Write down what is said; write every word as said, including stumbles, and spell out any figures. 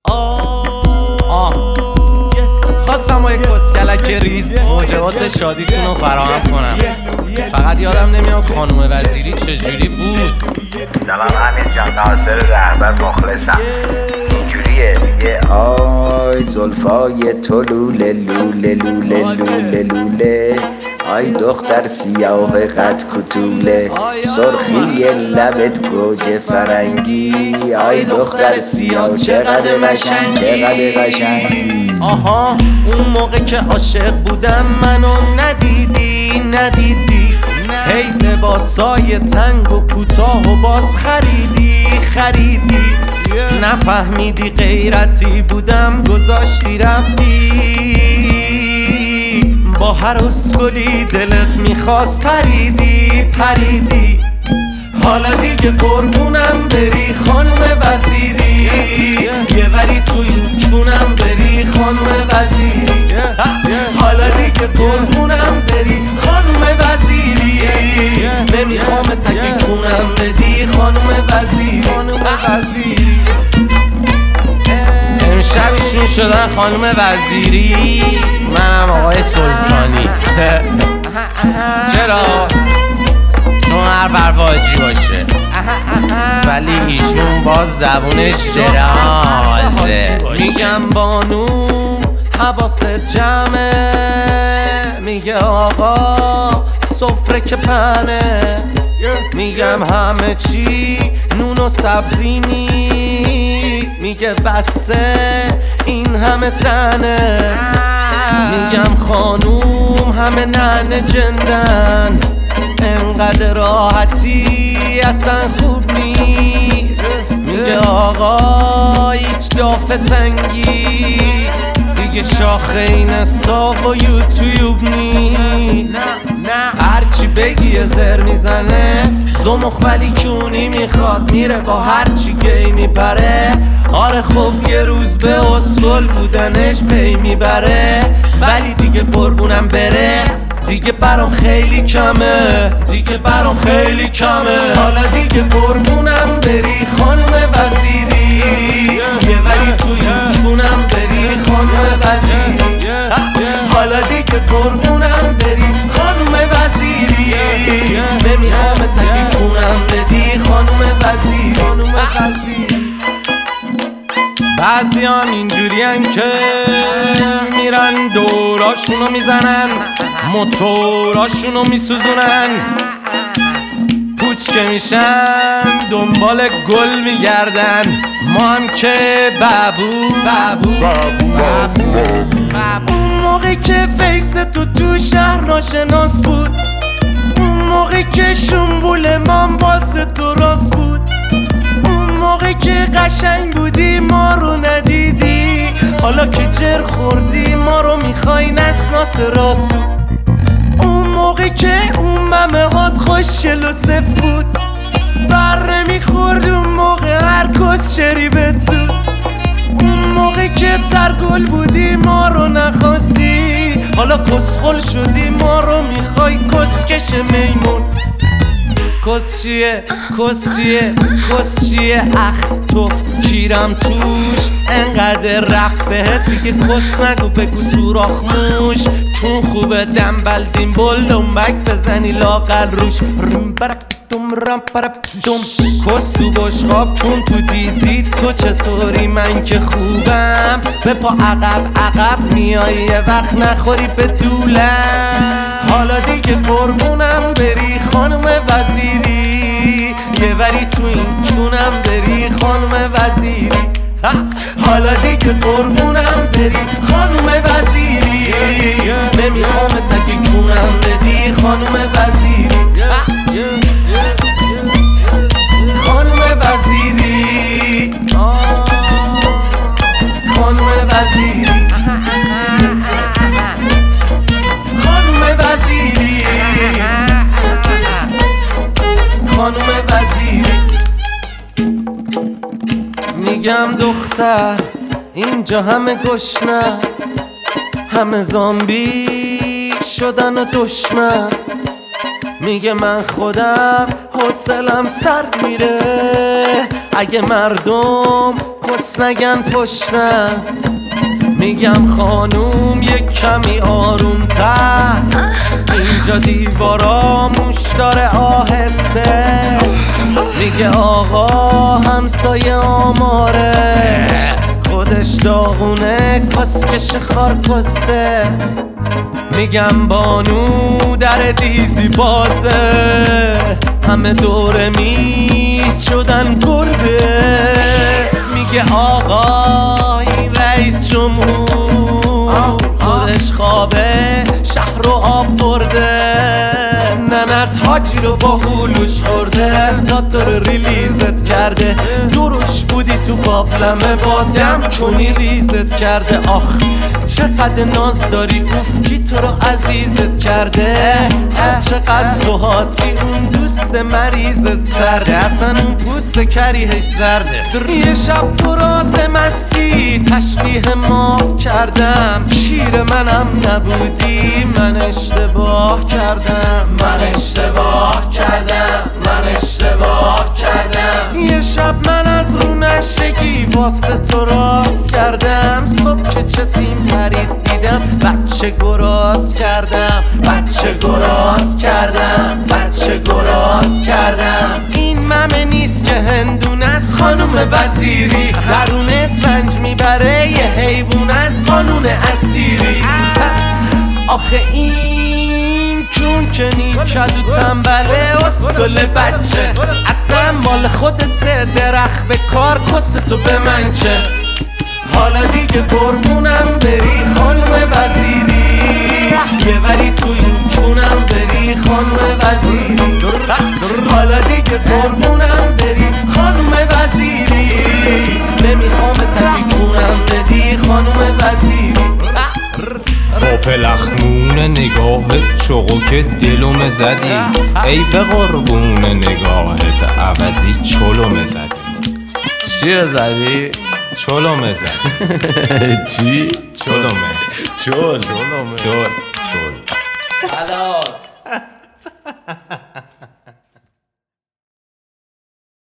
آه خواستم با یک کسکلک ریز موجبات شادیتون رو فراهم کنم. فقط یادم نمیاد خانوم وزیری چجوری بود. سلام امیر جان، ناصر رهبر مخلصم. اینجوریه میگه آی زلفای تو لوله لوله لوله لوله لوله، آی دختر سیاه قد کتوله، سرخی لبت گوجه فرنگی، آی دختر سیاه چقدر قشنگی چقدر قشنگی. آها اون موقع که عاشق بودم منو ندیدی ندیدی، هی لباسای تنگ و کوتاه و باز خریدی خریدی، نفهمیدی غیرتی بودم گذاشتی رفتی، با هر اسکلی دلت میخواست پریدی پریدی. حالا دیگه قربونم بری خانم وزیری، یه وری تو این چونم بری خانم وزیری. حالا دیگه قربونم بری خانم وزیری، نمیخوام تکی چونم بدی خانم وزیری. امشب ایشون شدن خانم وزیری، منم آقای سلطانی. چرا؟ چون هر برواجی باشه ولی ایشون باز زبونش درازه. میگم بانو حواست جمعه، میگه آقا سفره که پنه، میگم همه چی نون و سبزی نی، میگه بسه این همه تنه، میگم خانوم همه ننه جندن، انقدر راحتی اصلا خوب نیست، میگه آقا هیچ دافه تنگی دیگه شاخه این استاف و یوتیوب نیست. هرچی بگی زر میزنه زمخ ولی کونی میخواد، میره با هرچی گی میپره. آره خب یه روز به اسکل بودنش پی میبره، ولی دیگه قربونم بره دیگه برام خیلی کمه دیگه برام خیلی کمه. حالا دیگه قربونم بری خانم وزیری، یه وری تو این چونم بری خانم وزیری. حالا دیگه قربونم بری خانم وزیری، نمیخوام تکی چونم بدی خانم وزیری. بعضیان اینجورین که میرن دوراشونو میزنن، موتوراشونو میسوزونن، پوچ که میشن دنبال گل میگردن. ما هم که بابو بابو بابو بابو. اون موقع که فیس تو تو شهر ناشناس بود، اون موقع که شنبول من واسه تو راست بود، اون موقع که قشنگ بودی ما رو ندیدی، حالا که جر خوردی ما رو میخوای نسناس راسو. اون موقع که اون ممه هات خوشگل و صف بود، بر نمیخورد اون موقع هر کس شریبت زود، اون موقع که ترگل بودی ما رو نخواستی، حالا کسخل شدی ما رو میخوای کسکش میمون. کس چیه کس چیه کس چیه اخ توف کیرم توش، انقدر رفت بهت دیگه کس نگو بگو سوراخ موش، چون خوبه دنبل دیمبل دنبک بزنی لاغر روش. رم برک دم رم پرپ دم کس تو بشقاب چون تو دیزی تو چطوری من که خوبم، به پا عقب عقب میای یه وقت نخوری به دولم. حالا دیگه قربونم بری خانم وزیری، یه وری تو این چونم بری خانم وزیری. حالا دیگه قربونم بری خانم وزیری، نمیخوام تکی چونم بدی خانم وزیری. خانم وزیری خانم وزیری خانم وزیری خانم وزیری. میگم دختر اینجا همه گشنه، همه زامبی شدن و دشمن، میگه من خودم حوصلم سر میره، اگه مردم کس نگن پشتم میگم خانوم یک کمی آروم تر اینجا دیوارا موش داره آهسته میگه آقا همسایه آمارش خودش داغونه کسکش خارکسته میگم بانو در دیزی بازه همه دور میز شدن گربه میگه آقا این رئیس جمهور خودش خوابه شهر رو آب برده ننت حاجی رو با هلوش خورده تا تو رو ریلیزت کرده دروش بودی تو قابلمه با دم کنی ریزت کرده آخ چقدر ناز داری اوف کی تو رو عزیزت کرده چقدر تو هاتی اون دوست مریضت سرده اصلا اون پوست کریهش زرده یه شب تو راز مستی تشبیه ما کردم شیر منم نبودی من اشتباه کردم من اشتباه کردم من اشتباه کردم یه شب من از رو نشگی واسه تو راست کردم صبح که چتیم پرید دیدم بچه گراز کردم بچه گراز کردم بچه گراز کردم این ممه نیست که هندون از خانم وزیری درونت رنج میبره یه حیوان از قانون اسیری آخه این چون که نیکد و تنبله اسکل بچه اصلا مال خودت درخت به کار کس تو به من چه حالا دیگه قربونم بری خانم وزیری یه وری تو این چونم بری خانم وزیری حالا دیگه قربونم بری خانم وزیری نمیخوام تکی چونم بدی خانم وزیری با پلخمون نگاهت چوقو که دلوم زدی ای به قربون نگاهت عوضی چلوم زدی چیه زدی؟ چلوم زدی چی؟ چلومه چل چلومه چل چل خلاص